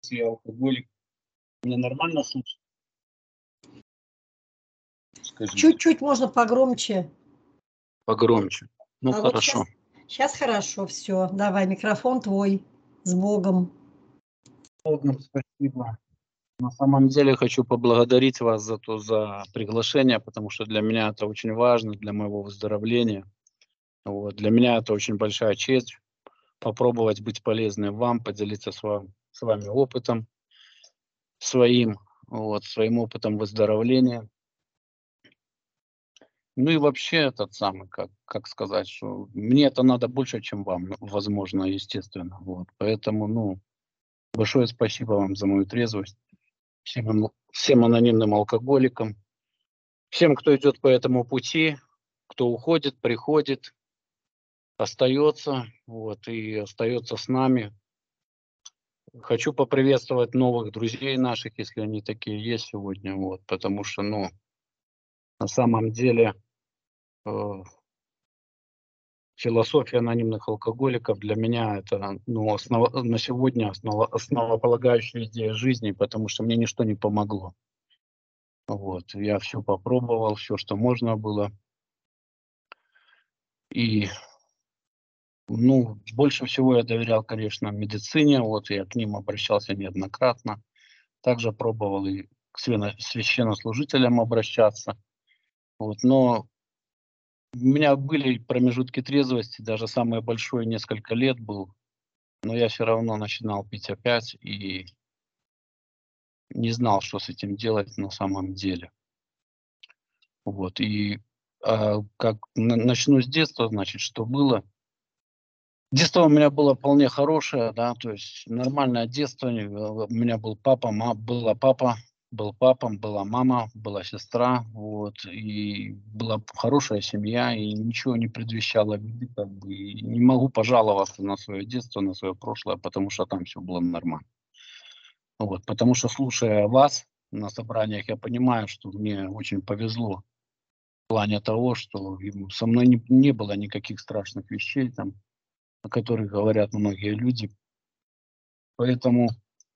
я алкоголик. Меня нормально слышно? Скажите. Чуть-чуть можно погромче. Погромче. Ну, А вот хорошо. сейчас хорошо все. Давай, микрофон твой. С Богом. Спасибо. На самом деле хочу поблагодарить вас за приглашение, потому что для меня это очень важно, для моего выздоровления. Вот. Для меня это очень большая честь попробовать быть полезным вам, поделиться с вами опытом своим опытом выздоровления. Ну и вообще этот самый, как сказать, что мне это надо больше, чем вам, возможно, естественно. Вот. Поэтому, большое спасибо вам за мою трезвость. Всем анонимным алкоголикам, всем, кто идет по этому пути, кто уходит, приходит, остается, и остается с нами. Хочу поприветствовать новых друзей наших, если они такие есть сегодня, потому что, на самом деле, философия анонимных алкоголиков для меня это, на сегодня основополагающая идея жизни, потому что мне ничто не помогло. Я все попробовал, все, что можно было. И, больше всего я доверял, конечно, медицине. Я к ним обращался неоднократно. Также пробовал и к священнослужителям обращаться. Но у меня были промежутки трезвости, даже самое большое несколько лет был. Но я все равно начинал пить опять и не знал, что с этим делать на самом деле. Начну с детства, значит, что было. Детство у меня было вполне хорошее, да, то есть нормальное детство. У меня был папа, был папа, была мама, была сестра, и была хорошая семья, и ничего не предвещало беды, и не могу пожаловаться на свое детство, на свое прошлое, потому что там все было нормально. Потому что, слушая вас на собраниях, я понимаю, что мне очень повезло в плане того, что со мной не было никаких страшных вещей, там, о которых говорят многие люди. Поэтому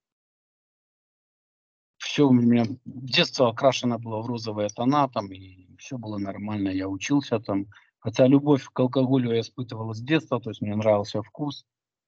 все у меня детство окрашено было в розовые тона, там, и все было нормально, я учился там. Хотя любовь к алкоголю я испытывал с детства, то есть мне нравился вкус.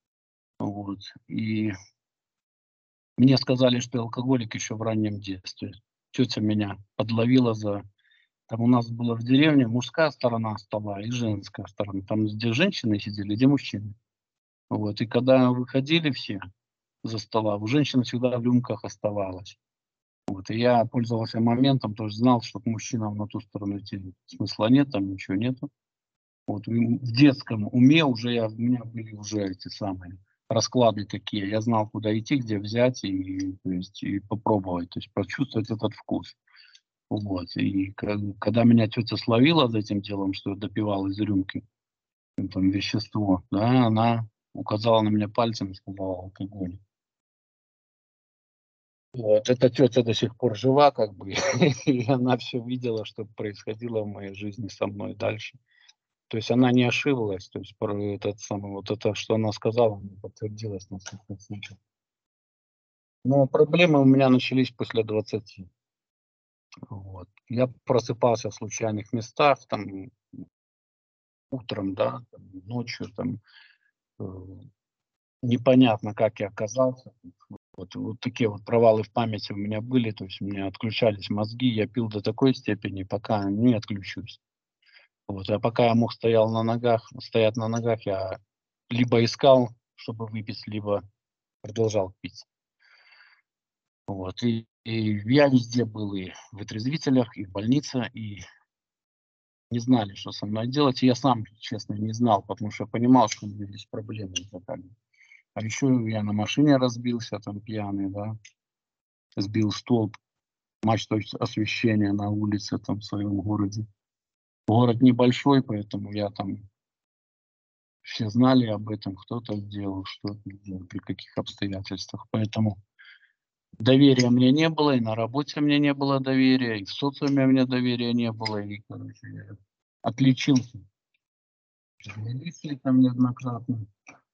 И мне сказали, что я алкоголик еще в раннем детстве. Тетя меня подловила Там у нас была в деревне мужская сторона стола и женская сторона. Там, где женщины сидели, где мужчины. И когда выходили все за стола, у женщин всегда в рюмках оставалось. И я пользовался моментом, тоже знал, что к мужчинам на ту сторону идти смысла нет, там ничего нету. В детском уме у меня были уже эти самые расклады такие. Я знал, куда идти, где взять и попробовать, то есть почувствовать этот вкус. И когда меня тетя словила за этим делом, что я допивал из рюмки там вещество, да, она указала на меня пальцем и сказала: алкоголь. Эта тетя до сих пор жива, и она все видела, что происходило в моей жизни со мной дальше. То есть она не ошиблась, то есть это, что она сказала, не подтвердилось на 100%. Но проблемы у меня начались после 20. Я просыпался в случайных местах, там, утром, да, там, ночью, там, непонятно, как я оказался. Такие провалы в памяти у меня были, то есть у меня отключались мозги, я пил до такой степени, пока не отключусь. А пока я мог стоять на ногах, я либо искал, чтобы выпить, либо продолжал пить. И я везде был, и в вытрезвителях, и в больнице, и не знали, что со мной делать. И я сам, честно, не знал, потому что понимал, что у меня есть проблемы. А еще я на машине разбился, там пьяный, да, сбил столб, мачту освещения на улице, там, в своем городе. Город небольшой, поэтому я там, все знали об этом, кто-то делал, что-то делал, при каких обстоятельствах. Поэтому доверия мне не было, и на работе мне не было доверия, и в социуме мне доверия не было, и, я отличился. Милиции там неоднократно.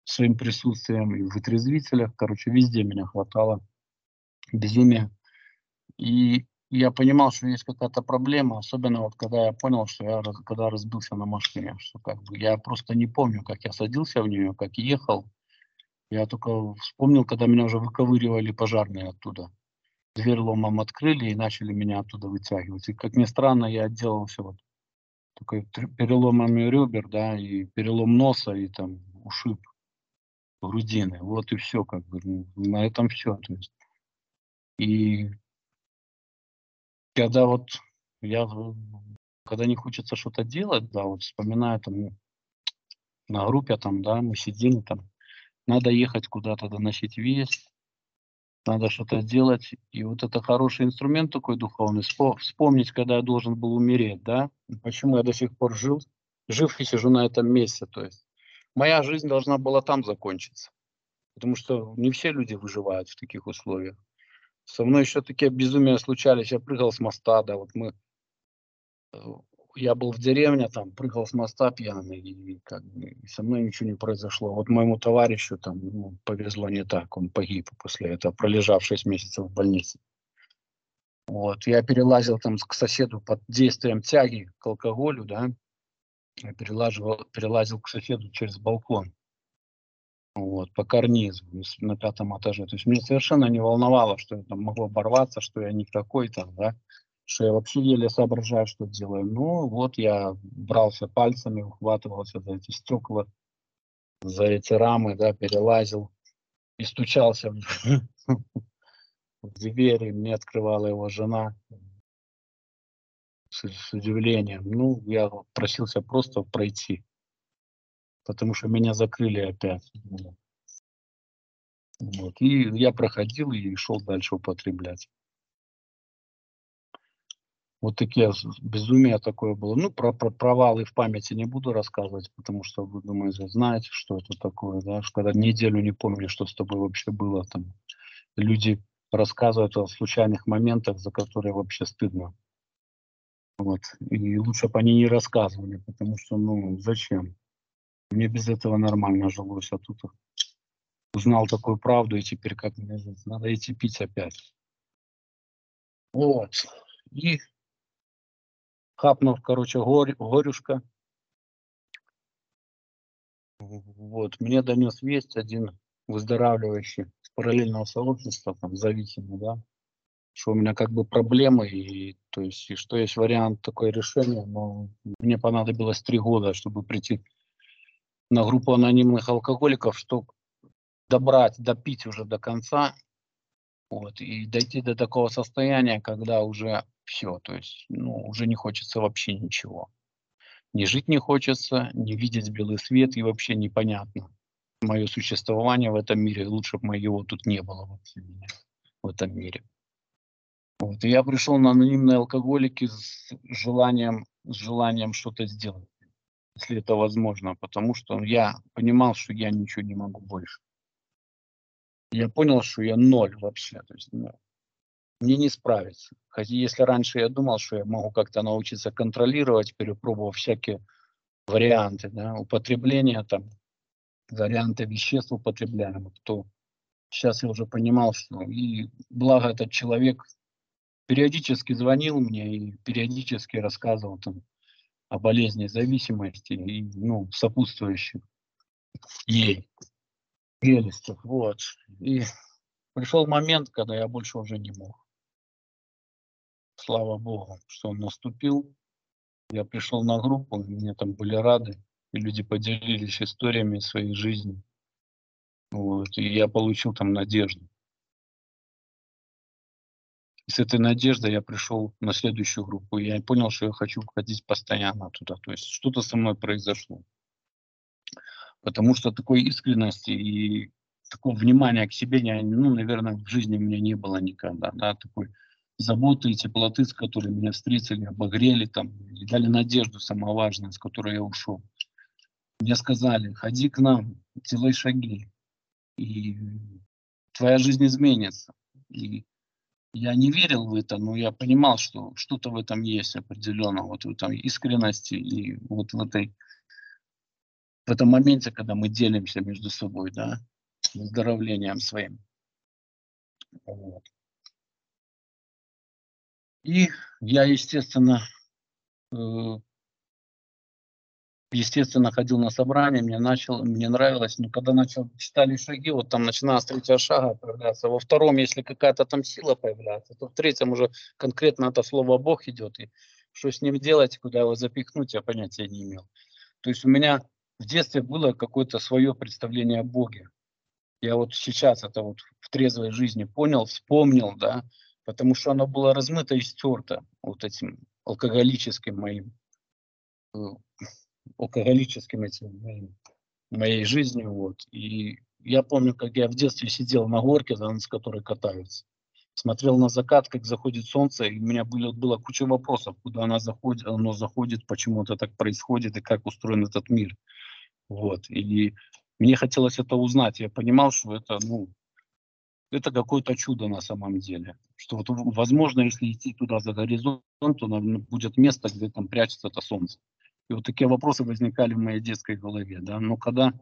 своим присутствием и в вытрезвителях. Короче, везде меня хватало безумия. И я понимал, что есть какая-то проблема, особенно вот когда я понял, что когда разбился на машине, что как бы я просто не помню, как я садился в нее, как ехал. Я только вспомнил, когда меня уже выковыривали пожарные оттуда. Дверь ломом открыли и начали меня оттуда вытягивать. И как ни странно, я отделался вот только переломами ребер, да, и перелом носа, и там ушиб грудины. Вот и все, как бы, на этом все. То есть. И когда вот я, когда не хочется что-то делать, да, вот вспоминаю там на группе там, да, мы сидели там, надо ехать куда-то, доносить весть, надо что-то делать. И вот это хороший инструмент такой духовный, вспомнить, когда я должен был умереть, да, почему я до сих пор жив и сижу на этом месте, то есть. Моя жизнь должна была там закончиться, потому что не все люди выживают в таких условиях. Со мной еще такие безумия случались. Я прыгал с моста, да, вот э, я был в деревне, там, прыгал с моста пьяный, и как бы и со мной ничего не произошло. Вот моему товарищу там повезло не так, он погиб после этого, пролежав 6 месяцев в больнице. Вот, я перелазил там к соседу под действием тяги к алкоголю, да, я перелазил к соседу через балкон. Вот, по карнизу на 5-м этаже. То есть меня совершенно не волновало, что я там могу оборваться, что я не такой там, да, что я вообще еле соображаю, что делаю. Ну, вот я брался пальцами, ухватывался за эти стекла, за эти рамы, да, перелазил и стучался в двери, мне открывала его жена с удивлением. Ну, я просился просто пройти, потому что меня закрыли опять. Вот. И я проходил и шел дальше употреблять. Вот такие безумия такое было. Ну, про провалы в памяти не буду рассказывать, потому что вы, думаете, знаете, что это такое, да, что когда неделю не помнишь, что с тобой вообще было там. Люди рассказывают о случайных моментах, за которые вообще стыдно. Вот. И лучше бы они не рассказывали, потому что, ну, зачем? Мне без этого нормально жилось, а тут узнал такую правду, и теперь как мне жить? Надо идти пить опять. Вот. И хапнув, короче, горюшка, вот, мне донес весть один выздоравливающий с параллельного сообщества, там, зависимый, да, что у меня как бы проблемы, и, то есть, и что есть вариант такое решение, но мне понадобилось 3 года, чтобы прийти на группу анонимных алкоголиков, чтобы допить уже до конца, вот, и дойти до такого состояния, когда уже все, то есть, ну, уже не хочется вообще ничего. Ни жить не хочется, ни видеть белый свет, и вообще непонятно мое существование в этом мире. Лучше бы моего тут не было вообще меня в этом мире. Вот. И я пришел на анонимные алкоголики с желанием что-то сделать, если это возможно, потому что я понимал, что я ничего не могу больше. Я понял, что я ноль вообще, то есть, ну, мне не справиться. Хотя если раньше я думал, что я могу как-то научиться контролировать, перепробовав всякие варианты, да, употребления, там, варианты веществ употребляемых, то сейчас я уже понимал, что и благо этот человек периодически звонил мне и периодически рассказывал там о болезни зависимости и, ну, сопутствующих ей прелестях. Вот. И пришел момент, когда я больше уже не мог. Слава Богу, что он наступил. Я пришел на группу, и мне там были рады, и люди поделились историями своей жизни. Вот, и я получил там надежду. И с этой надеждой я пришел на следующую группу. И я понял, что я хочу ходить постоянно туда. То есть что-то со мной произошло. Потому что такой искренности и такого внимания к себе, ну, наверное, в жизни у меня не было никогда. Да, такой заботы и теплоты, с которой меня встретили, обогрели там, и дали надежду, самое важное, с которой я ушел. Мне сказали, ходи к нам, делай шаги, и твоя жизнь изменится. И я не верил в это, но я понимал, что что-то в этом есть определенно, вот в этом искренности и вот в этой в этом моменте, когда мы делимся между собой, да, выздоровлением своим. Вот. И я, естественно, ходил на собрания, мне нравилось, но когда читали шаги, вот там начиная с третьего шага появляться, во втором, если какая-то там сила появляется, то в третьем уже конкретно это слово Бог идет, и что с ним делать, куда его запихнуть, я понятия не имел. То есть у меня в детстве было какое-то свое представление о Боге. Я вот сейчас это вот в трезвой жизни понял, вспомнил, да, потому что оно было размыто и стерто вот этим алкоголическим моим, э, алкоголическим этим моей жизнью, вот. И я помню, как я в детстве сидел на горке, да, с которой катаются, смотрел на закат, как заходит солнце, и у меня была куча вопросов, куда оно заходит, почему это так происходит и как устроен этот мир. Вот. И мне хотелось это узнать. Я понимал, что это какое-то чудо на самом деле. Что вот, возможно, если идти туда за горизонт, то будет место, где там прячется это солнце. И вот такие вопросы возникали в моей детской голове, да. Но когда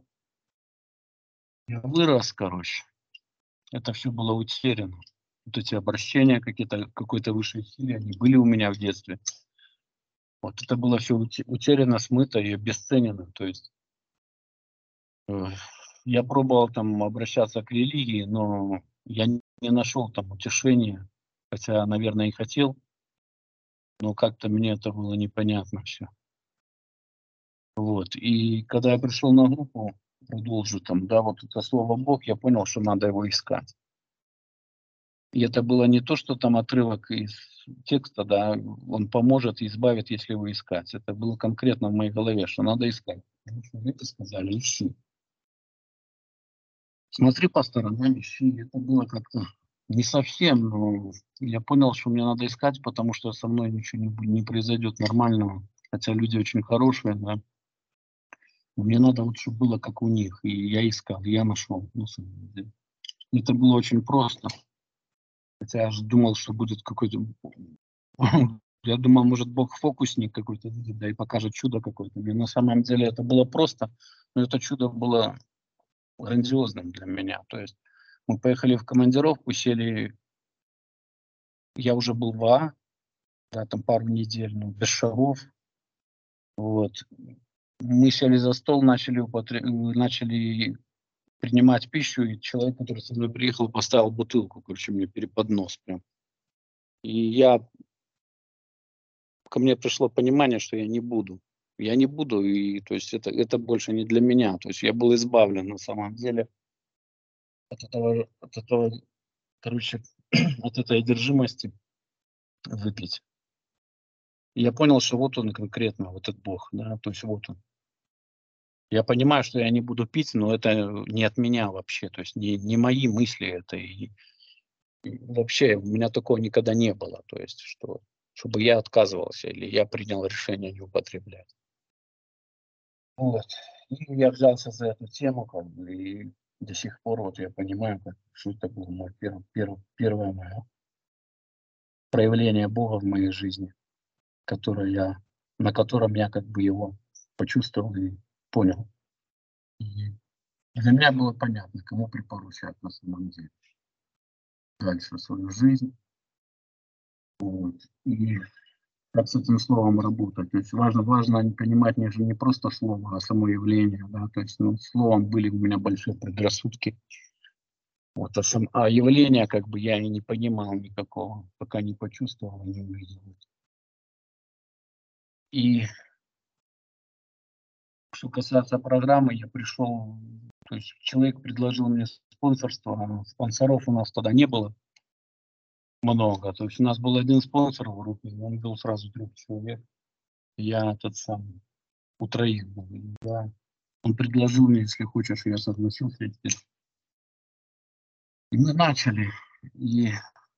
я вырос, короче, это все было утеряно. Вот эти обращения какие-то, какой-то высшей силе, они были у меня в детстве. Вот это было все утеряно, смыто и обесценено. То есть э, я пробовал там обращаться к религии, но я не нашел там утешения, хотя, наверное, и хотел, но как-то мне это было непонятно все. Вот. И когда я пришел на группу, продолжу там, да, вот это слово Бог, я понял, что надо его искать. И это было не то, что там отрывок из текста, да, он поможет и избавит, если его искать. Это было конкретно в моей голове, что надо искать. Потому что вы это сказали, ищи. Смотри по сторонам, ищи. Это было как-то не совсем, но я понял, что мне надо искать, потому что со мной ничего не произойдет нормального. Хотя люди очень хорошие, да. Мне надо вот, чтобы было как у них. И я искал, я нашел. На самом деле. Это было очень просто. Хотя я же думал, что будет какой-то... Я думал, может, Бог фокусник какой-то, да, и покажет чудо какое-то. И на самом деле это было просто, но это чудо было грандиозным для меня. То есть мы поехали в командировку, сели, я уже был в АА, да, там пару недель, ну, без шагов. Вот. Мы сели за стол, начали принимать пищу, и человек, который со мной приехал, поставил бутылку, короче, мне перед нос прям. И ко мне пришло понимание, что я не буду. Я не буду, и то есть это больше не для меня. То есть я был избавлен на самом деле от этого, короче, от этой одержимости выпить. И я понял, что вот он конкретно, вот этот Бог, да, то есть вот он. Я понимаю, что я не буду пить, но это не от меня вообще, то есть не мои мысли это. И вообще у меня такого никогда не было, то есть чтобы я отказывался или я принял решение не употреблять. Вот. И я взялся за эту тему, как бы, и до сих пор вот я понимаю, что это было мое первое мое проявление Бога в моей жизни, на котором я как бы его почувствовал и понял. И для меня было понятно, кому припоручать на самом деле дальше свою жизнь. Вот. И как с этим словом работать. То есть важно не понимать не просто слово, а само явление. Да? То есть словом были у меня большие предрассудки. Вот, а явления как бы я и не понимал никакого, пока не почувствовал и не увидел. И что касается программы, я пришел, то есть человек предложил мне спонсорство, а спонсоров у нас тогда не было много. То есть у нас был один спонсор в группе, он был сразу 3 человек. Я тот самый, у 3 был. Да. Он предложил мне, если хочешь, я согласился. И мы начали. И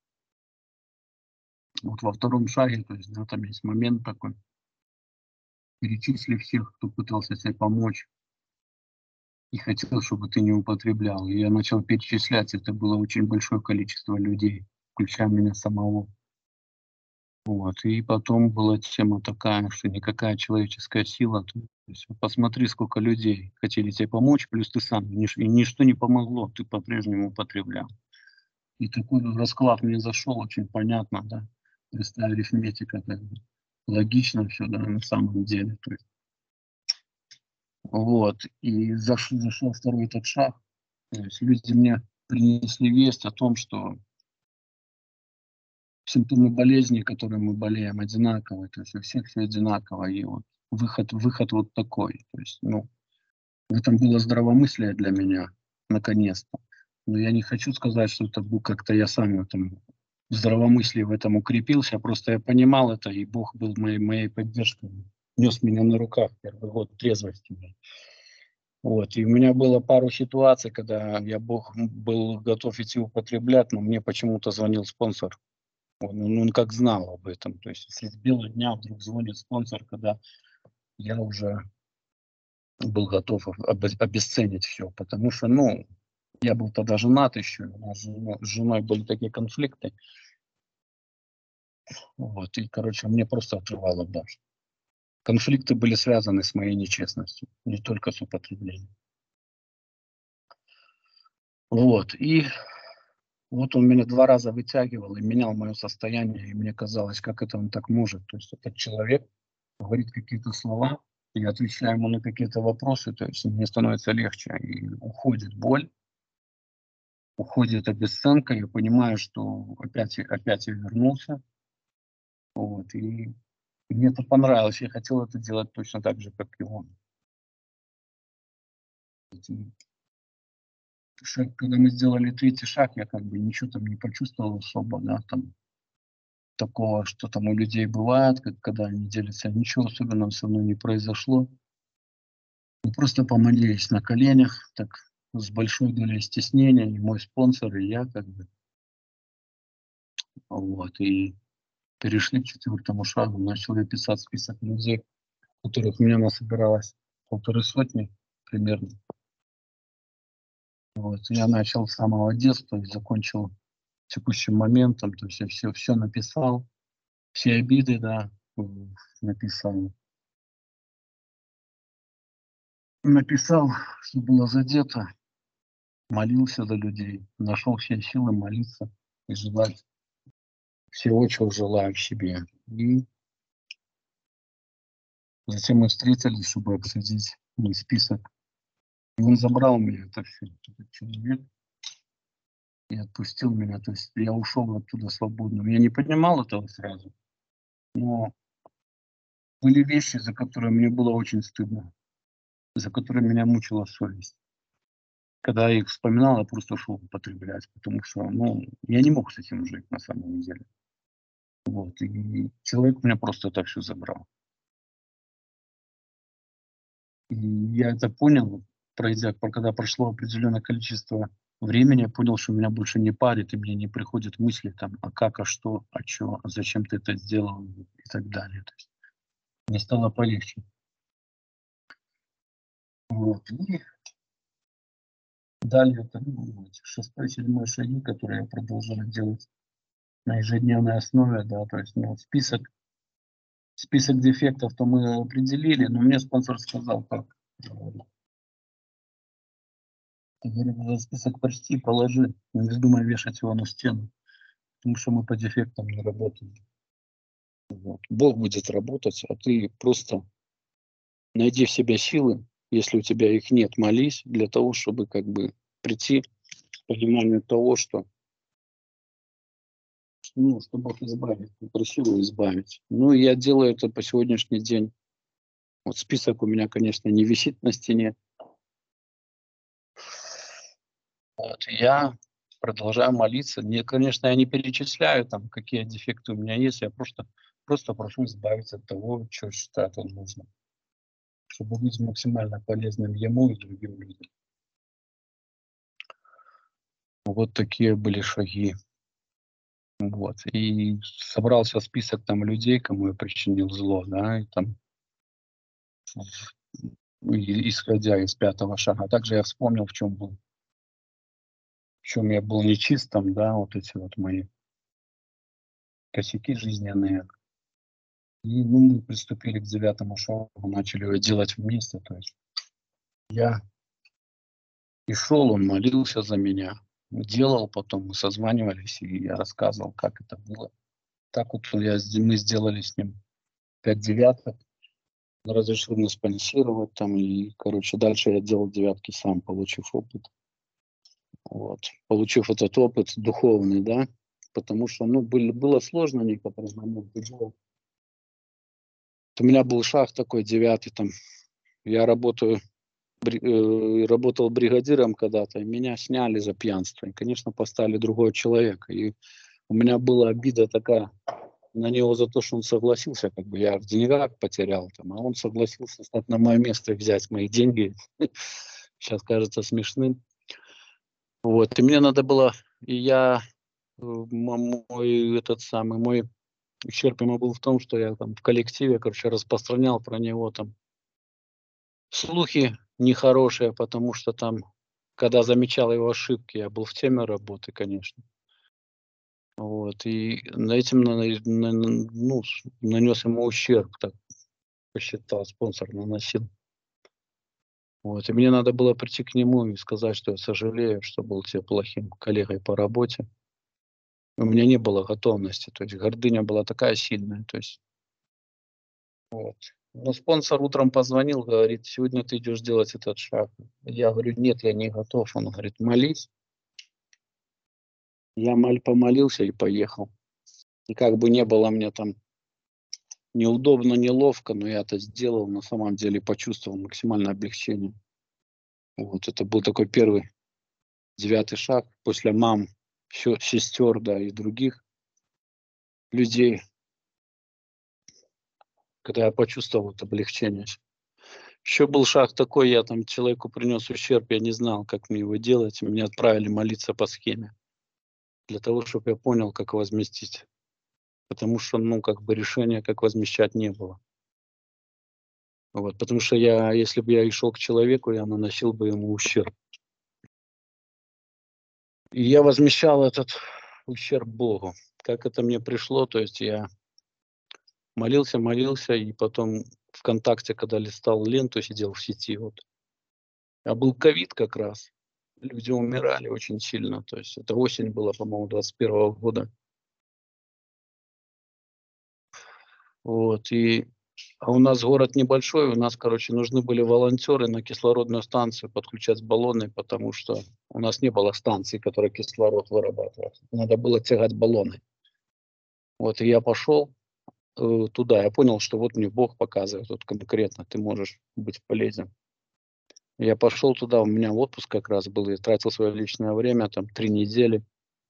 вот во втором шаге, то есть, да, там есть момент такой, перечисли всех, кто пытался тебе помочь и хотел, чтобы ты не употреблял. И я начал перечислять, это было очень большое количество людей, включая меня самого. Вот. И потом была тема такая, что никакая человеческая сила, то То есть посмотри, сколько людей хотели тебе помочь, плюс ты сам, и ничто не помогло, ты по-прежнему употреблял. И такой расклад мне зашел, очень понятно, да. Простая арифметика, как бы. Логично все, да, на самом деле. То есть, вот. И зашел второй этот шаг. То есть люди мне принесли весть о том, что симптомы болезни, которые мы болеем, одинаковые. То есть у всех все одинаково. И вот выход вот такой. То есть, ну, в этом было здравомыслие для меня, наконец-то. Но я не хочу сказать, что это был как-то я сам в этом в здравомыслии в этом укрепился. Просто я понимал это, и Бог был моей поддержкой. Нес меня на руках первый год трезвости. Вот. И у меня было пару ситуаций, когда я был готов идти употреблять, но мне почему-то звонил спонсор. Он как знал об этом. То есть средь бела дня вдруг звонит спонсор, когда я уже был готов обесценить все. Потому что, ну, я был тогда женат еще, у нас с женой были такие конфликты. Вот. И, короче, мне просто отрывало даже. Конфликты были связаны с моей нечестностью, не только с употреблением. Вот. И вот он меня 2 раза вытягивал и менял мое состояние, и мне казалось, как это он так может. То есть этот человек говорит какие-то слова, я отвечаю ему на какие-то вопросы, то есть мне становится легче, и уходит боль, уходит обесценка, я понимаю, что опять я вернулся, вот, и мне это понравилось, я хотел это делать точно так же, как и он. И когда мы сделали третий шаг, я как бы ничего там не почувствовал особо, да, там такого, что там у людей бывает, когда они делятся, ничего особенного со мной не произошло. Мы просто помолились на коленях, так с большой долей стеснения, и мой спонсор, и я как бы, вот, и перешли к четвертому шагу, начал я писать список людей, которых у меня насобиралось 150 примерно. Вот, я начал с самого детства и закончил текущим моментом, то есть я все написал, все обиды, да, написал. Написал, что было задето, молился за людей, нашел все силы молиться и желать всего, чего желаю в себе. И затем мы встретились, чтобы обсудить мой список. И он забрал меня, это все, этот человек, и отпустил меня. То есть я ушел оттуда свободным. Я не понимал этого сразу, но были вещи, за которые мне было очень стыдно, за которые меня мучила совесть. Когда я их вспоминал, я просто шел употреблять, потому что, ну, я не мог с этим жить на самом деле. Вот, и человек у меня просто это все забрал. И я это понял, когда прошло определенное количество времени, я понял, что меня больше не парит, и мне не приходят мысли там, а как, а что, а чё, а зачем ты это сделал и так далее. То есть мне стало полегче. Вот. И далее это, ну, эти 6-й, 7-й шаги, которые я продолжаю делать на ежедневной основе, да, то есть, ну, список дефектов-то мы определили, но мне спонсор сказал так, говорит, этот список почти положи, не вздумай вешать его на стену, потому что мы по дефектам не работаем. Вот. Бог будет работать, а ты просто найди в себе силы, если у тебя их нет, молись для того, чтобы как бы прийти к пониманию того, что, ну, что Бог избавит, просил его избавить. Ну, и я делаю это по сегодняшний день. Вот список у меня, конечно, не висит на стене. Вот, я продолжаю молиться. Мне, конечно, я не перечисляю, там, какие дефекты у меня есть. Я просто прошу избавиться от того, что считает он нужным, чтобы быть максимально полезным ему и другим людям. Вот такие были шаги. Вот. И собрался список там людей, кому я причинил зло, да, и там, исходя из 5-го шага. Также я вспомнил, в чем я был нечист, там, да, вот эти вот мои косяки жизненные. И ну, мы приступили к 9-му шагу, начали его делать вместе. То есть я и шел, он молился за меня, делал, потом мы созванивались, и я рассказывал, как это было. Так вот мы сделали с ним 5 девяток, он разрешил мне спонсировать там, и, короче, дальше я делал девятки сам, получив опыт. Вот. Получив этот опыт духовный, да, потому что, ну, было сложно некоторые моменты делать. У меня был шаг такой 9-й, там, я работал бригадиром когда-то, и меня сняли за пьянство. И, конечно, поставили другого человека. И у меня была обида такая на него за то, что он согласился, как бы я в деньгах потерял, там, а он согласился стать на мое место и взять мои деньги. Сейчас кажется смешным. Вот, и мне надо было, и я, мой этот самый, мой ущерб ему был в том, что я там в коллективе, короче, распространял про него там слухи нехорошие, потому что там, когда замечал его ошибки, я был в теме работы, конечно. Вот, и на этим ну, нанес ему ущерб, так посчитал, спонсор наносил. Вот, и мне надо было прийти к нему и сказать, что я сожалею, что был тебе плохим коллегой по работе. У меня не было готовности, то есть гордыня была такая сильная, то есть вот. Но спонсор утром позвонил, говорит: сегодня ты идешь делать этот шаг. Я говорю: нет, я не готов. Он говорит: молись. Я помолился и поехал. И как бы не было мне там неудобно, неловко, но я это сделал, на самом деле почувствовал максимальное облегчение. Вот это был такой первый 9-й шаг после мам, сестер, да, и других людей, когда я почувствовал это облегчение. Еще был шаг такой, я там человеку принес ущерб, я не знал, как мне его делать. Меня отправили молиться по схеме для того, чтобы я понял, как возместить. Потому что, ну, как бы решения, как возмещать, не было. Вот, потому что если бы я и шел к человеку, я наносил бы ему ущерб. И я возмещал этот ущерб Богу. Как это мне пришло, то есть я молился, и потом ВКонтакте, когда листал ленту, сидел в сети, вот. А был ковид как раз. Люди умирали очень сильно. То есть это осень была, по-моему, 21 года. Вот, а у нас город небольшой, у нас, короче, нужны были волонтеры на кислородную станцию подключать баллоны, потому что у нас не было станции, которая кислород вырабатывает. Надо было тягать баллоны. Вот, и я пошел туда, я понял, что вот мне Бог показывает, вот конкретно ты можешь быть полезен. Я пошел туда, у меня отпуск как раз был, я тратил свое личное время, там 3 недели.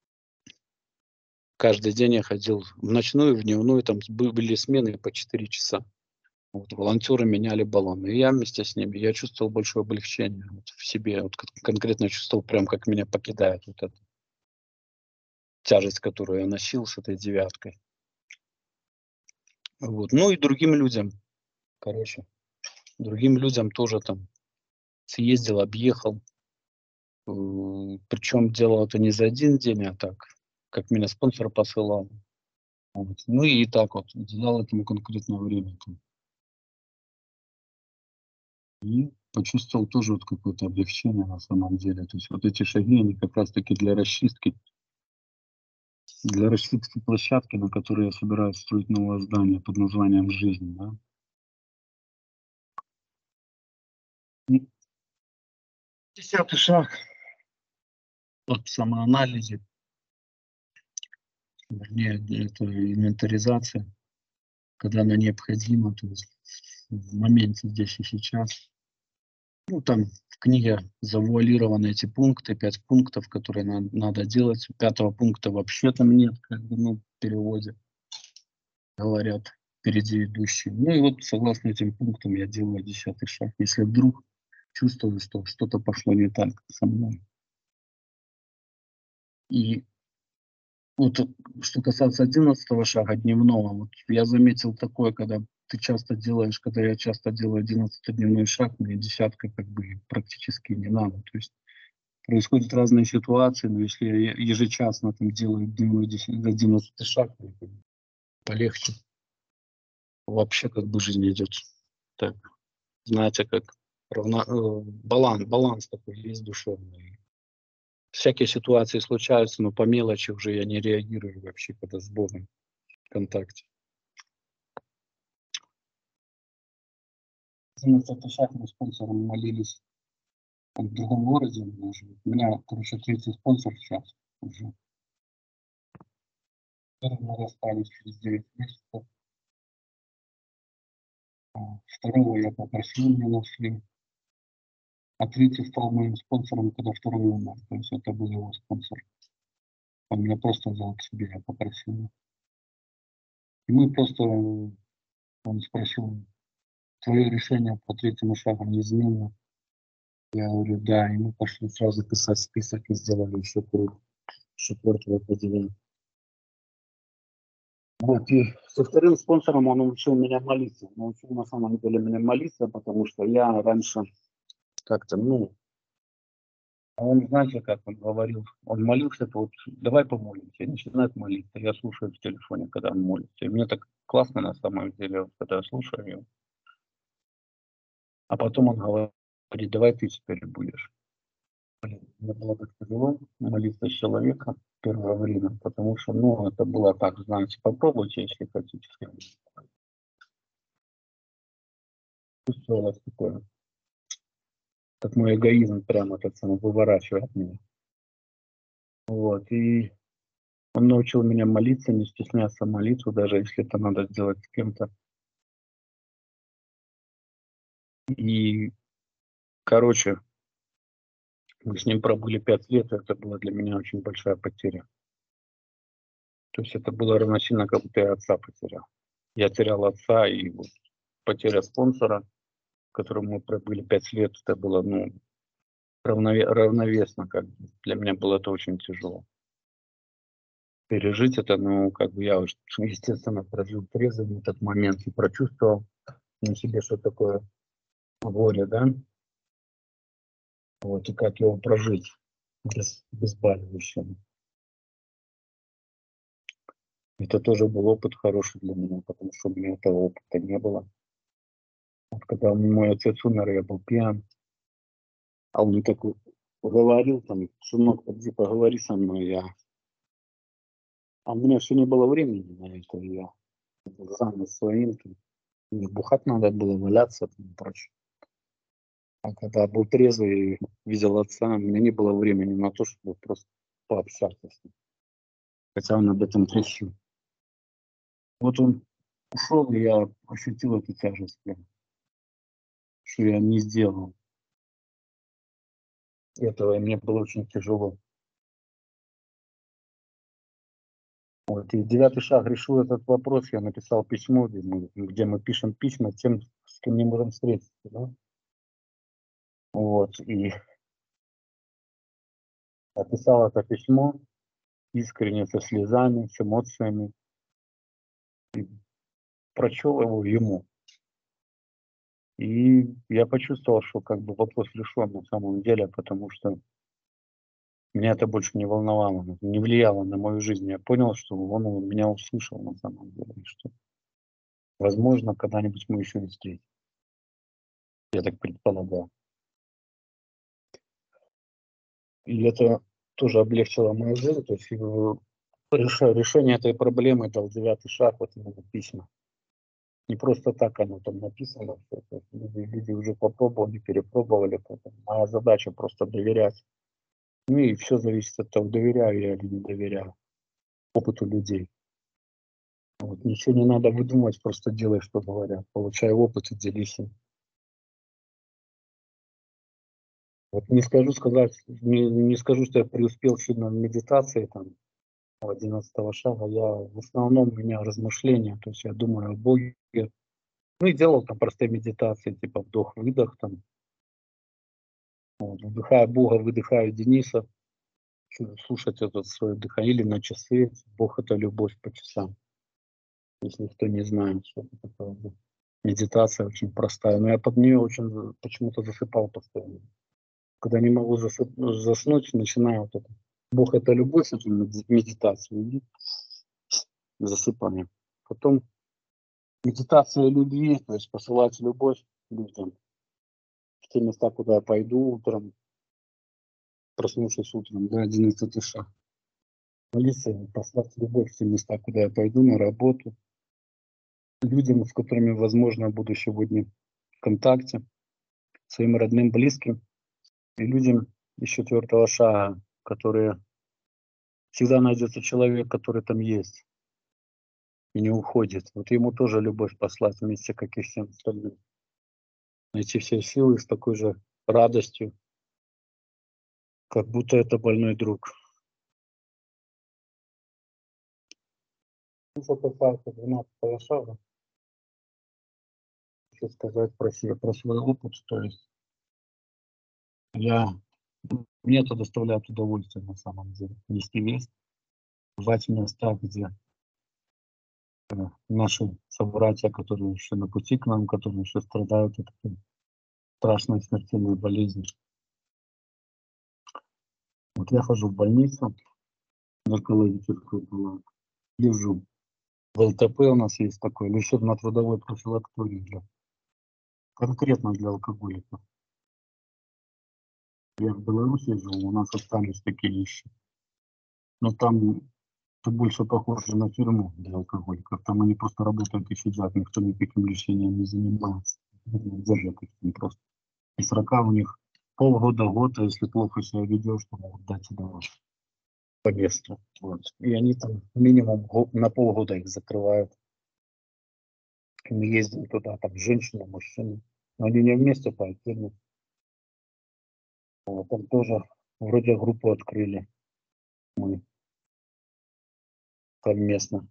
Каждый день я ходил в ночную, в дневную, там были смены по 4 часа. Вот, волонтеры меняли баллоны. И я вместе с ними, я чувствовал большое облегчение вот в себе. Вот конкретно чувствовал прям, как меня покидает вот эта тяжесть, которую я носил с этой девяткой. Вот. Ну и другим людям, короче, другим людям тоже там съездил, объехал. Причем делал это не за один день, а так, как меня спонсор посылал. Вот. Ну и так вот, уделял этому конкретное время. И почувствовал тоже вот какое-то облегчение на самом деле. То есть вот эти шаги, они как раз таки для расчистки площадки, на которой я собираюсь строить новое здание под названием «Жизнь». Да? И 10-й шаг от самоанализе, вернее, это инвентаризация, когда она необходима, то есть в моменте здесь и сейчас. Ну, там в книге завуалированы эти пункты, 5 пунктов, которые надо делать. 5-го пункта вообще там нет, как бы, ну, в переводе. Говорят впереди идущие. Ну и вот согласно этим пунктам я делаю 10-й шаг. Если вдруг чувствую, что что-то пошло не так со мной. И вот что касается 11-го шага дневного, вот я заметил такое, когда когда я часто делаю 11-й дневной шаг, мне десятка как бы практически не надо. То есть происходят разные ситуации, но если я ежечасно там делаю дневной 11-й шаг, мне полегче. вообще как бы жизнь идет. Так, знаете, как баланс такой есть душевный. Всякие ситуации случаются, но по мелочи уже я не реагирую вообще, когда с Богом в контакте. Мы с мы спонсором молились, он в другом городе у меня живет. У меня, короче, третий спонсор сейчас уже. Мы расстались через 9 месяцев. Второго я попросил, меня нашли. А третий стал моим спонсором, когда второй умер. То есть это был его спонсор. Он меня просто взял к себе, я попросил. И мы просто, он спросил, твое решение по третьему шагу неизменно. Я говорю, да. И мы пошли сразу писать список и сделали еще круг. Четвертого по 9. Вот, и со вторым спонсором он учил меня молиться. Он учил на самом деле меня молиться, потому что я раньше как-то, он, знаете, как он говорил, он молился, то вот давай помолимся, и начинает молиться. Я слушаю в телефоне, когда он молится. И мне так классно на самом деле, вот, когда я слушаю его. А потом он говорит, давай ты теперь будешь. Блин, мне было так тяжело молиться с человеком первое время, потому что, это было так, знаете, попробуйте, если хотите. Чувствовалось такое, как мой эгоизм прямо так само выворачивает меня. Вот, и он научил меня молиться, не стесняться молитву, даже если это надо сделать с кем-то. И, короче, мы с ним пробыли 5 лет, и это была для меня очень большая потеря. То есть это было равносильно, как будто я отца потерял. Я терял отца, и вот потеря спонсора, с которым мы пробыли 5 лет, это было, равновесно, как бы. Для меня было это очень тяжело. Пережить это, как бы я, естественно, прожил трезвым этот момент и прочувствовал на себе, что такое горе, да, вот, и как его прожить безбаливающим. Это тоже был опыт хороший для меня, потому что у меня этого опыта не было. Вот когда мой отец умер, я был пьян, а он такой говорил там, сынок, поди поговори со мной, а у меня все не было времени на это, я был занят своим, мне бухать надо было, валяться там, и прочее. А когда был трезвый и видел отца, у меня не было времени на то, чтобы просто пообщаться с ним. Хотя он об этом трещил. Вот он ушел, и я ощутил эту тяжесть, прям, что я не сделал этого, и мне было очень тяжело. Вот, и 9 шаг решил этот вопрос, я написал письмо, где мы пишем письма тем, с кем не можем встретиться, да? Вот, и написал это письмо искренне, со слезами, с эмоциями, прочел его ему. И я почувствовал, что как бы вопрос решен на самом деле, потому что меня это больше не волновало, не влияло на мою жизнь. Я понял, что он меня услышал на самом деле, и что, возможно, когда-нибудь мы еще и встретимся. Я так предполагал. И это тоже облегчило мою жизнь. То есть решение этой проблемы дал 9 шаг, вот именно письма. Не просто так оно там написано, что люди уже попробовали, перепробовали. Поэтому моя задача просто доверять. И все зависит от того, доверяю я или не доверяю опыту людей. Вот, ничего не надо выдумывать, просто делай, что говорят. Получай опыт и делись им. Вот не скажу, что я преуспел сильно в медитации, там, 11 шага. В основном у меня размышления, то есть я думаю о Боге. И делал там простые медитации, типа вдох-выдох, там, вот, вдыхаю Бога, выдыхаю Дениса, слушать это свое дыхание, или на часы. Бог — это любовь по часам. Если кто не знает, что это такое. Медитация очень простая, но я под нее очень почему-то засыпал постоянно. Когда не могу заснуть, начинаю вот это. Бог — это любовь, эту медитацию, и засыпание. Потом Медитация любви, то есть посылать любовь людям в те места, куда я пойду утром, проснувшись утром, да, 11 шаг. Молиться и послать любовь в те места, куда я пойду, на работу, людям, с которыми, возможно, буду сегодня в контакте, своим родным, близким, и людям из 4-го шага, которые всегда найдется человек, который там есть и не уходит. Вот ему тоже любовь послать вместе, как и всем остальным. Найти все силы с такой же радостью, как будто это больной друг. Что касается 12-го шага, хочу сказать про себя, про свой опыт, то есть мне это доставляет удовольствие на самом деле, нести весть, бывать в местах, где наши собратья, которые еще на пути к нам, которые еще страдают от этой страшной смертельной болезни. Вот я хожу в больницу, в наркологическую палату, езжу. В ЛТП у нас есть такой, лечебно-трудовой профилакторий конкретно для алкоголиков. Я в Беларуси жил, у нас остались такие вещи. Но там это больше похоже на тюрьму для алкоголиков. Там они просто работают и сидят, никто никаким лечением не занимается. Держат их просто. И срока у них полгода-год, а если плохо себя ведешь, то могут дать тебе по месту. Вот. И они там минимум на полгода их закрывают. И мы ездим туда, там женщины, мужчины. Но они не вместе, по отдельно. Вот. Там тоже вроде группу открыли мы совместно.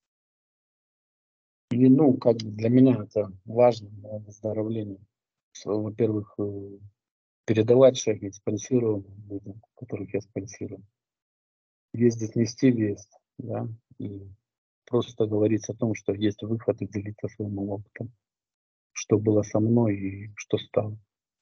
И, ну, как бы для меня это важно, да, выздоровление. Во-первых, передавать шаги спонсированным людям, которых я спонсирую. Ездить, нести весть, да, и просто говорить о том, что есть выход, и делиться своим опытом, что было со мной и что стало.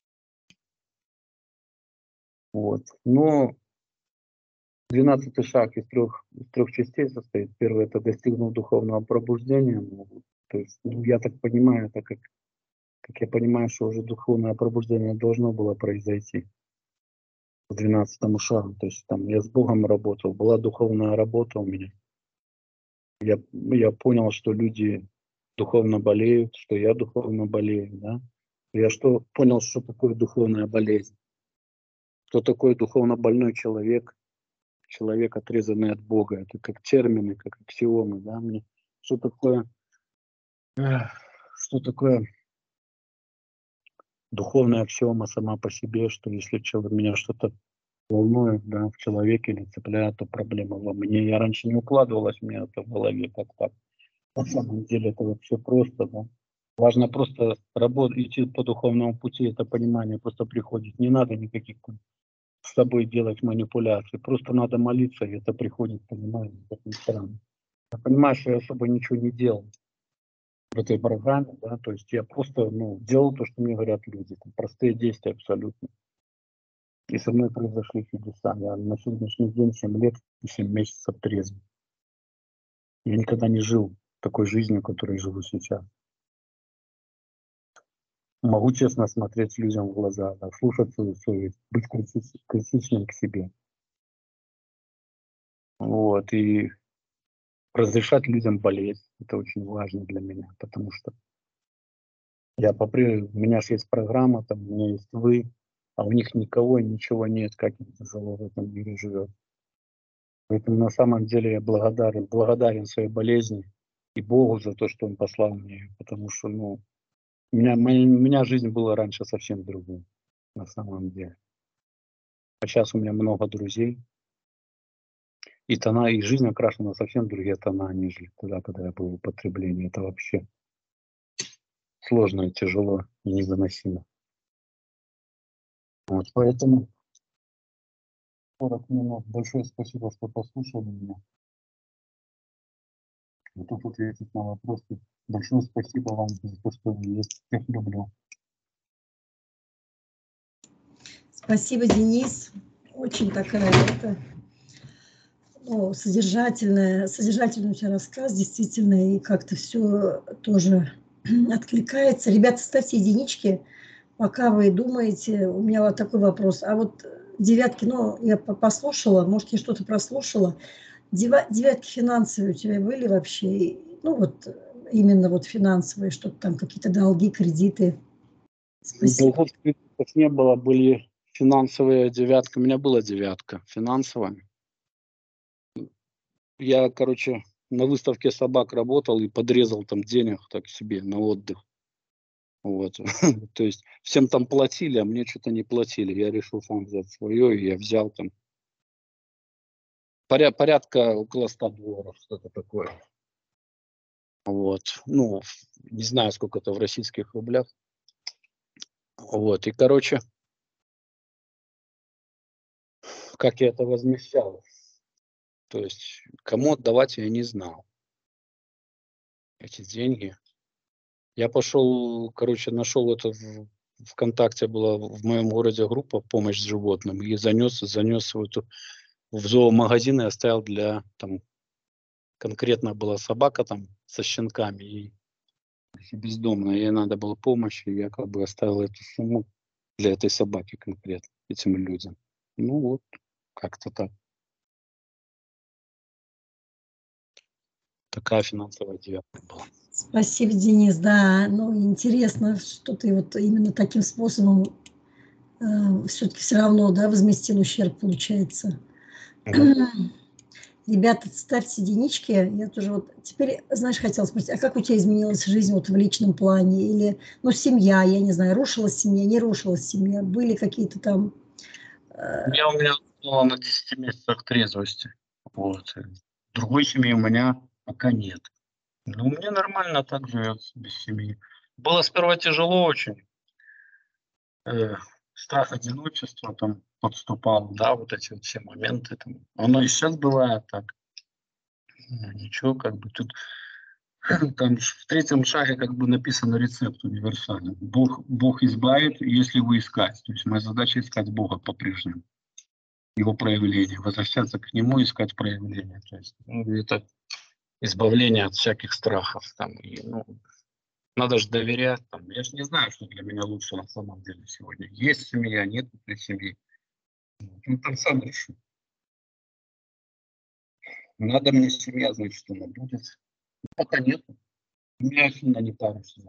Вот. Но 12-й шаг из трех частей состоит. Первый — это достигнув духовного пробуждения. То есть, ну, я так понимаю, так как я понимаю, что уже духовное пробуждение должно было произойти к 12-му шагу. То есть там я с Богом работал, была духовная работа у меня. Я понял, что люди духовно болеют, что я духовно болею, да. Понял, что такое духовная болезнь, кто такой духовно больной человек, человек, отрезанный от Бога. Это как термины, как аксиомы, да. Что такое, что такое духовная аксиома сама по себе, что если меня что-то волнует, да, в человеке или цепляет, то проблема во мне. Я раньше не укладывалось мне это в голове как так. На самом деле это вообще просто, да. Важно просто идти по духовному пути, это понимание просто приходит. Не надо никаких с собой делать манипуляций, просто надо молиться, и это приходит, понимаете, таким странно. Я понимаю, что я особо ничего не делал в этой программе, да, то есть я просто, делал то, что мне говорят люди, это простые действия абсолютно. И со мной произошли чудеса. Я на сегодняшний день 7 лет и 7 месяцев трезвый. Я никогда не жил такой жизнью, которой живу сейчас. Могу честно смотреть людям в глаза, да, слушать свою совесть, быть критичным к себе. Вот, и разрешать людям болеть. Это очень важно для меня, потому что у меня же есть программа, там, у меня есть вы, а у них никого и ничего нет, как им тяжело в этом мире живет. Поэтому на самом деле я благодарен своей болезни и Богу за то, что Он послал мне её, потому что, у меня жизнь была раньше совсем другой, на самом деле. А сейчас у меня много друзей, и жизнь окрашена совсем другие тона, нежели тогда, когда я был в употреблении. Это вообще сложно и тяжело, и невыносимо. Вот, поэтому 40 минут. Большое спасибо, что послушали меня. Готов ответить на вопросы. Большое спасибо вам за то, что вы есть. Всех люблю. Спасибо, Денис. Очень такая содержательный у тебя рассказ, действительно, и как-то все тоже откликается. Ребята, ставьте единички, пока вы думаете. У меня вот такой вопрос. А вот девятки, ну, я послушала, может, я что-то прослушала. Девятки финансовые у тебя были вообще? Ну, вот именно вот финансовые, что-то там, какие-то долги, кредиты. Спасибо. Долгов кредитов не было, были финансовые девятки. У меня была девятка финансовая. Я, короче, на выставке собак работал и подрезал там денег так себе на отдых. Вот. То есть всем там платили, а мне что-то не платили. Я решил сам взять свое, и я взял там порядка около $100, что-то такое. Вот. Ну, не знаю, сколько это в российских рублях. Вот. И, короче, как я это возмещал? То есть кому отдавать я не знал эти деньги. Я пошел, короче, нашел это ВКонтакте, была в моем городе группа «Помощь животным», и занес в эту в зоомагазин и оставил для, там, конкретно была собака там со щенками и бездомная, ей надо было помощь, и я как бы оставил эту сумму для этой собаки конкретно, этим людям. Ну вот, как-то так. Такая финансовая девятка была. Спасибо, Денис. Да, ну, интересно, что ты вот именно таким способом все-таки все равно, да, возместил ущерб, получается. Да. Ребята, ставьте единички. Я тоже вот теперь, знаешь, хотела спросить, а как у тебя изменилась жизнь вот в личном плане? Или, ну, семья, я не знаю, рушилась семья, не рушилась семья? Были какие-то там... У меня было на 10 месяцах трезвости. Вот. Другой семьи у меня пока нет. Ну, мне нормально так живется без семьи. Было сперва тяжело очень. э, Страх одиночества там подступал, да, вот эти вот все моменты. Там. Оно и сейчас бывает так. Ну, ничего, как бы тут там в третьем шаге как бы написан рецепт универсальный. Бог избавит, если его искать. То есть моя задача искать Бога по-прежнему, его проявление, возвращаться к нему, искать проявление. То есть ну, это избавление от всяких страхов. Там, и, ну, надо же доверять. Там. Я же не знаю, что для меня лучше на самом деле сегодня. Есть семья, нет семьи. Ну, там сам решу. Надо мне семья, значит, она будет. Пока нет. У меня сильно не парюсь.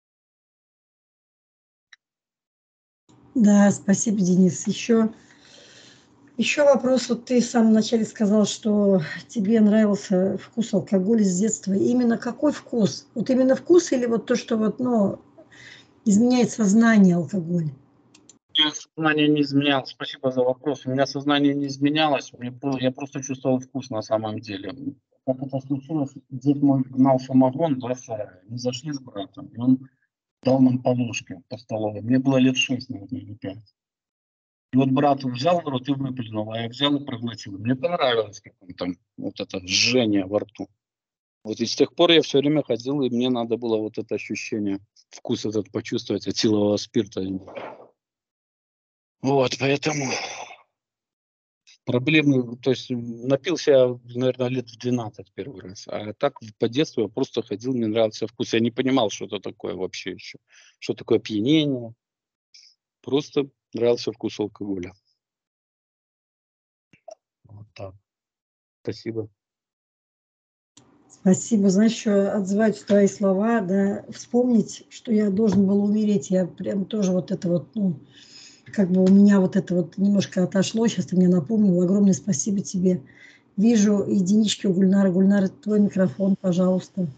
Да, спасибо, Денис. Еще вопрос. Вот ты в самом начале сказал, что тебе нравился вкус алкоголя с детства. Именно какой вкус? Вот именно вкус или вот то, что вот, ну, изменяет сознание алкоголь? У меня сознание не изменялось. Спасибо за вопрос. У меня сознание не изменялось. Я просто чувствовал вкус на самом деле. Как это случилось? Дед мой гнал самогон, да, в сарае. Мы зашли с братом, и он дал нам по ложке по столовой. Мне было лет 6, наверное, или 5. И вот брат взял в рот и выплюнул, а я взял и проглотил. Мне понравилось, как он там, вот это жжение во рту. Вот и с тех пор я все время ходил, и мне надо было вот это ощущение, вкус этот почувствовать этилового спирта. Вот, поэтому проблемы, то есть напился я, наверное, лет в 12 первый раз. А так по детству я просто ходил, мне нравился вкус. Я не понимал, что это такое вообще еще. Что такое опьянение. Просто нравился вкус алкоголя. Вот так. Спасибо. Спасибо. Знаешь, еще отзываются твои слова, да, вспомнить, что я должен был умереть. Я прям тоже вот это вот, ну, как бы у меня вот это вот немножко отошло. Сейчас ты мне напомнил. Огромное спасибо тебе. Вижу единички у Гульнара. Гульнара, твой микрофон, пожалуйста.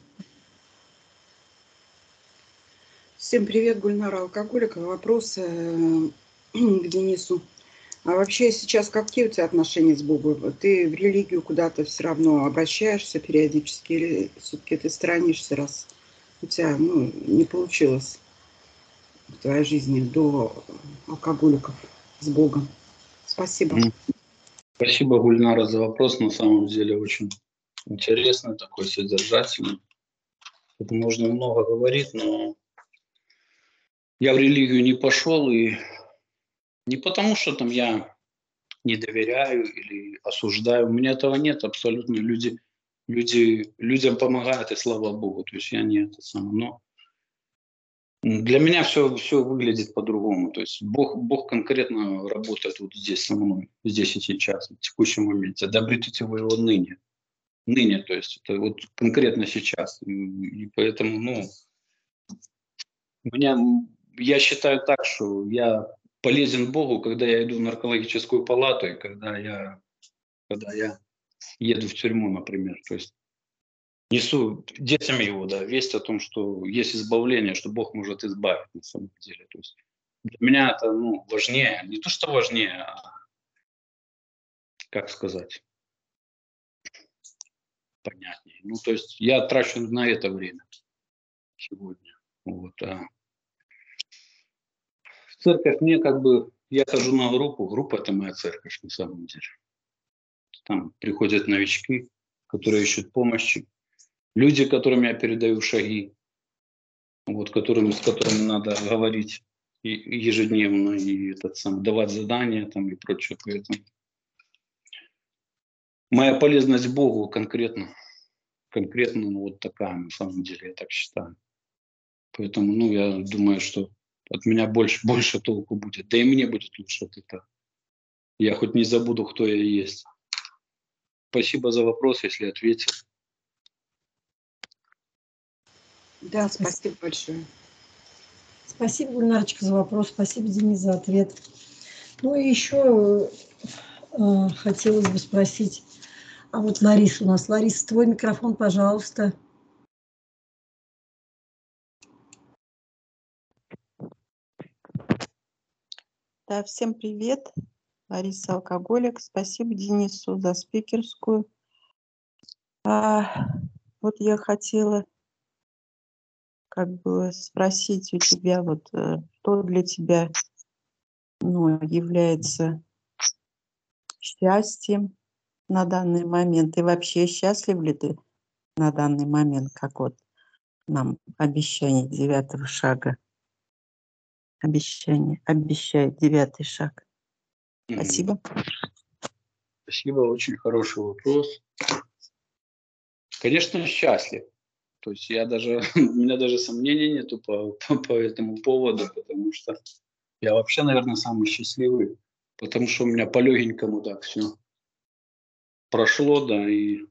Всем привет, Гульнара Алкоголика. Вопрос к Денису. А вообще сейчас какие у тебя отношения с Богом? Ты в религию куда-то все равно обращаешься периодически или все-таки ты сторонишься, раз у тебя не получилось в твоей жизни до алкоголиков с Богом? Спасибо. Спасибо, Гульнара, за вопрос. На самом деле очень интересный, такой содержательный. Тут можно много говорить, но я в религию не пошел. И не потому, что там я не доверяю или осуждаю. У меня этого нет абсолютно. Людям помогают, и слава Богу. То есть я не это самое. Но для меня все выглядит по-другому. То есть Бог конкретно работает вот здесь со мной, здесь и сейчас, в текущем моменте. Да обретите вы его ныне. Ныне, то есть это вот конкретно сейчас. И поэтому, я считаю так, что я полезен Богу, когда я иду в наркологическую палату и когда я еду в тюрьму, например. То есть несу детям его, да, весть о том, что есть избавление, что Бог может избавить на самом деле. То есть для меня это, важнее, не то, что важнее, а, как сказать, понятнее. То есть я трачу на это время сегодня. Вот, в церковь мне я хожу на группа это моя церковь на самом деле. Там приходят новички, которые ищут помощи, люди, которым я передаю шаги, с которыми надо говорить ежедневно и давать задания и прочее. Поэтому моя полезность Богу конкретно вот такая, на самом деле, я так считаю. Поэтому, я думаю, что от меня больше толку будет. Да и мне будет лучше от этого. Я хоть не забуду, кто я есть. Спасибо за вопрос, если ответил. Да, спасибо большое. Спасибо, Гульнарочка, за вопрос. Спасибо, Денис, за ответ. И еще хотелось бы спросить, а вот Лариса у нас. Лариса, твой микрофон, пожалуйста. Да, всем привет. Лариса Алкоголик. Спасибо Денису за спикерскую. Вот я хотела спросить у тебя, что для тебя является счастьем на данный момент. И вообще счастлив ли ты на данный момент, как нам обещание 9-го шага? Обещает 9-й шаг. Спасибо. Спасибо, очень хороший вопрос. Конечно, счастлив. То есть у меня даже сомнений нету по этому поводу, потому что я вообще, наверное, самый счастливый, потому что у меня по-легенькому так все прошло, да, и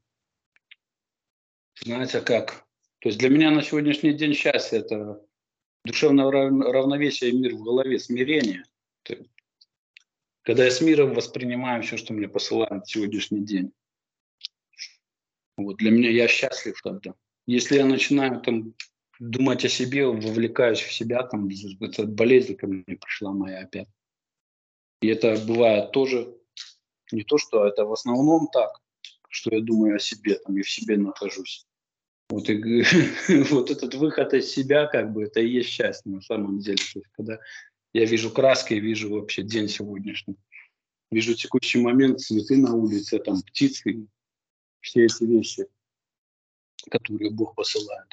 знаете как. То есть для меня на сегодняшний день счастье – это душевное равновесие и мир в голове, смирение. Когда я с миром воспринимаю все, что мне посылают в сегодняшний день. Для меня я счастлив тогда. Если я начинаю думать о себе, вовлекаюсь в себя, эта болезнь ко мне пришла моя опять. И это бывает тоже не то, что это в основном так, что я думаю о себе и в себе нахожусь. Вот этот выход из себя, это и есть счастье на самом деле. То есть, когда я вижу краски, вижу вообще день сегодняшний, вижу текущий момент, цветы на улице, птицы, все эти вещи, которые Бог посылает.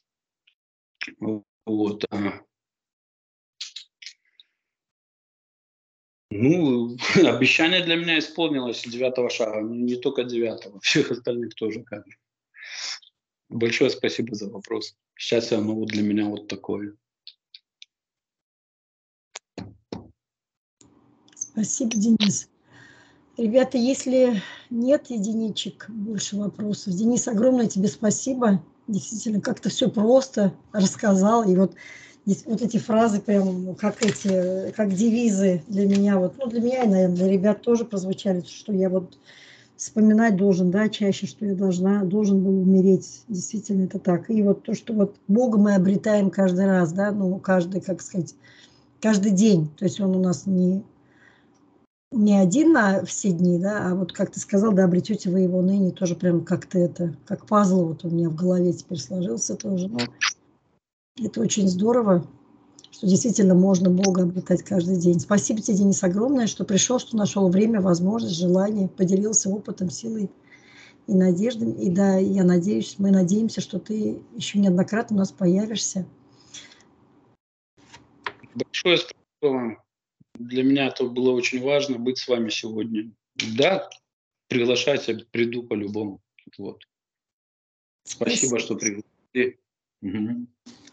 Обещание для меня исполнилось 9-го шага, не только 9-го, всех остальных тоже Большое спасибо за вопрос. Счастье, оно для меня такое. Спасибо, Денис. Ребята, если нет единичек, больше вопросов. Денис, огромное тебе спасибо. Действительно, как-то все просто рассказал. И вот эти фразы прям как девизы для меня. Для меня и, наверное, для ребят тоже прозвучали, что я вспоминать должен, да, чаще, что я должен был умереть. Действительно, это так. И то, что Бога мы обретаем каждый раз, да, каждый, каждый день. То есть он у нас не один на все дни, да, а как ты сказал, да, обретете вы его ныне, тоже прям как-то как пазл у меня в голове теперь сложился тоже. Это очень здорово, что действительно можно Бога обретать каждый день. Спасибо тебе, Денис, огромное, что пришел, что нашел время, возможность, желание, поделился опытом, силой и надеждой. И да, мы надеемся, что ты еще неоднократно у нас появишься. Большое спасибо вам. Для меня это было очень важно быть с вами сегодня. Да, приглашайте, приду по-любому. Вот. Спасибо, что пригласили. Мгм.